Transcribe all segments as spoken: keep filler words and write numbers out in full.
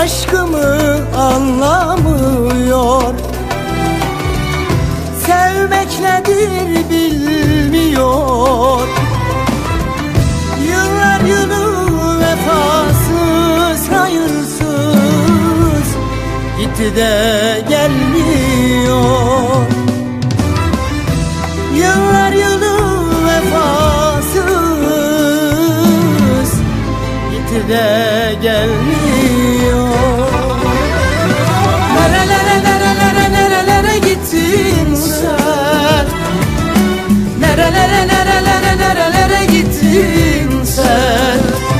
aşkımı anlamıyor. Sevmek nedir bilmiyor. Yıllar yılı vefasız, hayırsız, gitti de gelmiyor. Yıllar yılı vefasız, gitti de gelmiyor. Nerelere nerelere nerelere gittin sen? Nerelere nerelere nerelere gittin sen?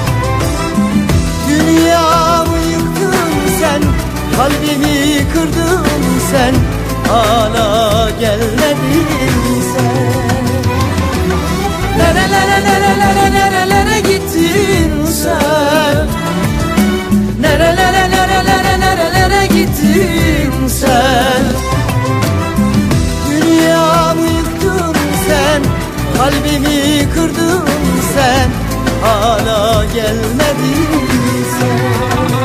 Dünyamı yıktın sen, kalbimi kırdın sen, hala gelmedin sen. Nerelere nerelere nerelere gittin sen? Nerelere nerelere nerelere gittin sen? Dünyamı yıktın sen, kalbimi kırdın sen, hala gelmedin sen.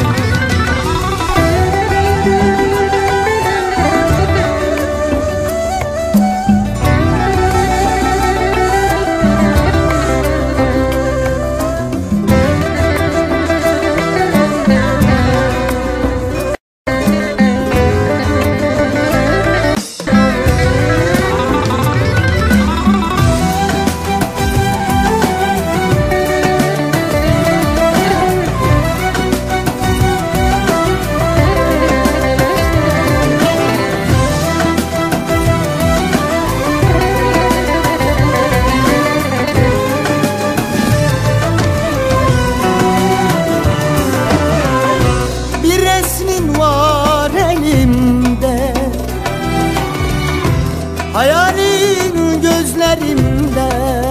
Hayalin gözlerimde,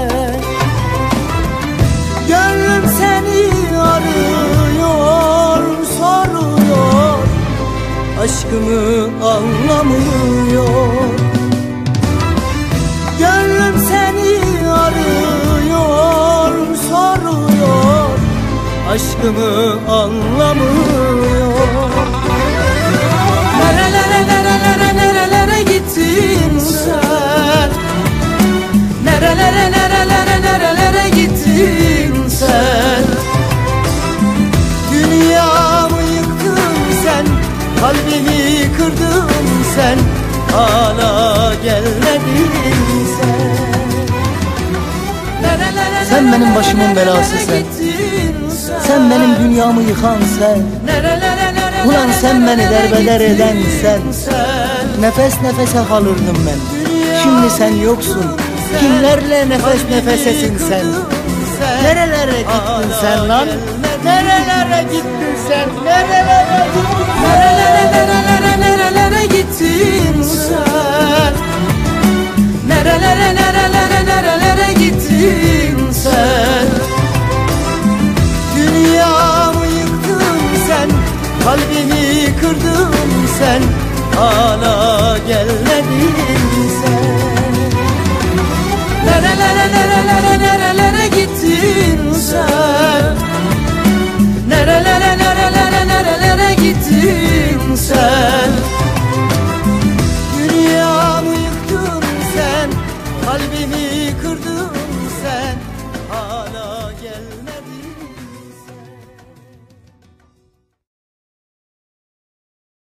gönlüm seni arıyor, soruyor, aşkımı anlamıyor. Gönlüm seni arıyor, soruyor, aşkımı anlamıyor. Nerelere nerelere nerelere gittin sen? Nerelere nerelere nerelere gittin sen? Dünyamı yıktın sen, kalbimi kırdın sen, hala gelmedin sen. Nerelere Sen benim başımın belası sen, sen benim dünyamı yıkan sen. Ulan sen beni derbeder eden sen. Nefes nefese kalırdım ben, şimdi sen yoksun. Kimlerle nefes nefesesin sen? Nerelere gittin sen lan? Nerelere gittin sen? Nerelere gittin? Nerelere nerelere nerelere gittin sen? Nerelere nerelere nerelere gittin sen? Dünyamı yıktın sen, kalbimi kırdın sen, hala gelmedin